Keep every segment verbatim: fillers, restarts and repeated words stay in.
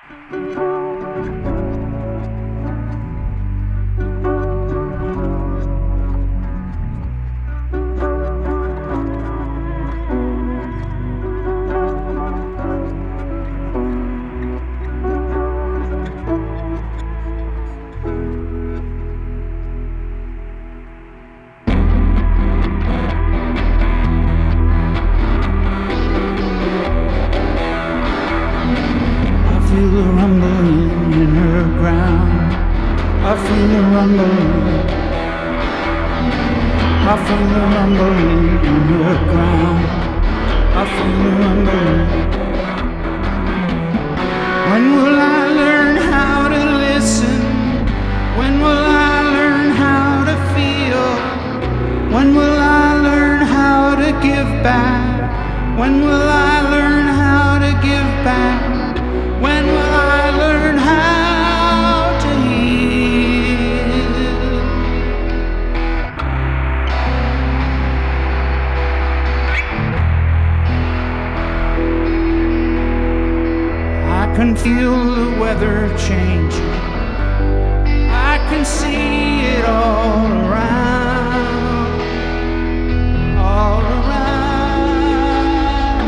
I feel the rumbling, I feel the rumbling in the ground. I feel the rumbling. When will I learn how to listen? When will I learn how to feel? When will I learn how to give back? When will I learn how to give back? When will I learn how to heal? I can feel the weather changing. I can see it all around, all around.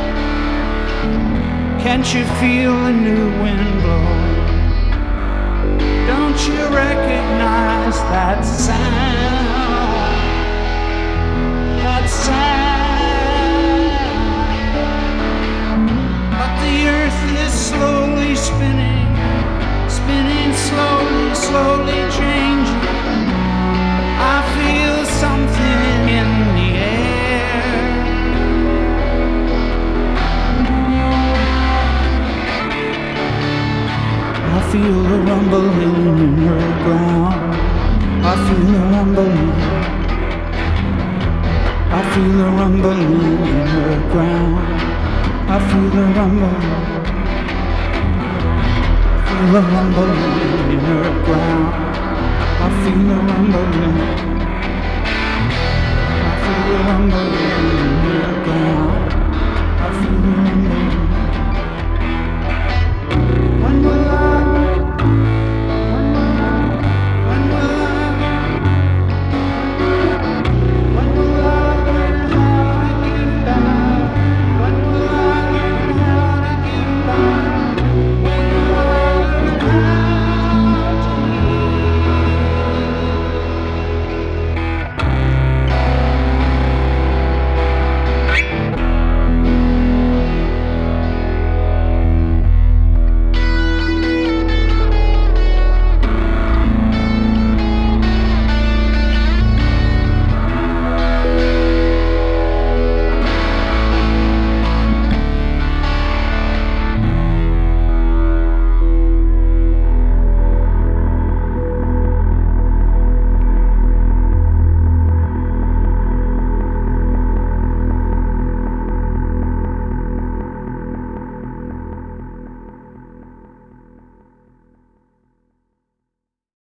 Can't you feel the new wind blowing? Don't you recognize that sound? That sound. But the earth is slowly spinning, spinning slowly, slowly changing. I feel something in the air. I feel the rumbling in the ground. I feel the rumbling. I feel the rumbling in the ground. I feel the rumbling. I feel the rumbling in the ground. I feel the rumbling. I feel the rumbling.